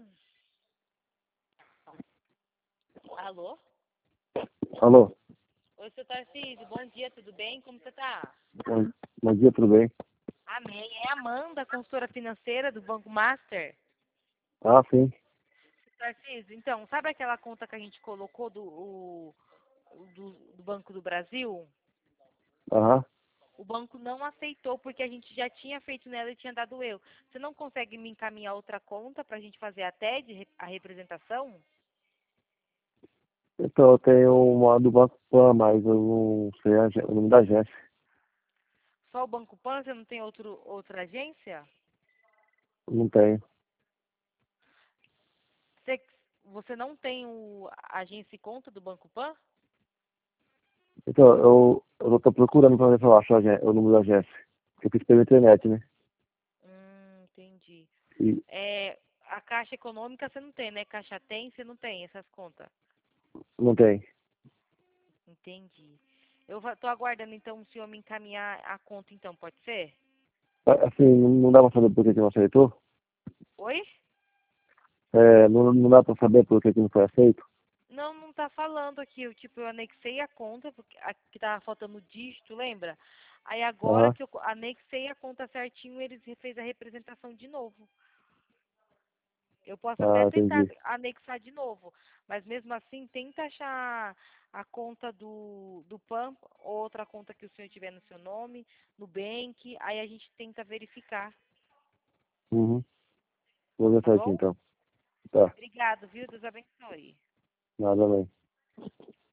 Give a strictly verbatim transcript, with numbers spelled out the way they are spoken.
Alô? Alô? Oi, seu Tarcísio, bom dia, tudo bem? Como você tá? Bom, bom dia, tudo bem? Amém. É a Amanda, consultora financeira do Banco Master. Ah, sim. Tarcísio, então, sabe aquela conta que a gente colocou do, o- do, do Banco do Brasil? Aham. O banco não aceitou porque a gente já tinha feito nela e tinha dado eu. Você não consegue me encaminhar outra conta para a gente fazer a T E D, a representação? Então, eu tenho uma do Banco Pan, mas eu não sei a agê- o nome da agência. Só o Banco Pan, você não tem outro, outra agência? Não tenho. Você, você não tem o, a agência e conta do Banco Pan? Então, eu, eu tô procurando pra ver se eu acho a agê- o número da agência. Eu fiz pela internet, né? Hum, entendi. E É, a Caixa Econômica você não tem, né? Caixa tem, você não tem essas contas. não tem. Entendi. Eu va- tô aguardando então o senhor me encaminhar a conta então, pode ser? A- Assim, não não dá pra saber por que que não aceitou? Oi? É, não, não dá pra saber por que que não foi aceito? Não, não tá falando aqui. Eu, tipo, eu anexei a conta, porque aqui tava faltando o dígito, lembra? Aí agora Aham. que eu co- anexei a conta certinho, eles re- fez a representação de novo. Eu posso até Ah, tentar entendi. anexar de novo, mas mesmo assim, tenta achar a conta do, do PAN, outra conta que o senhor tiver no seu nome, no Bank, aí a gente tenta verificar, Uhum. Vou ver tá certinho, bom? então. Tá. Obrigado, viu? Deus abençoe. Nada bem.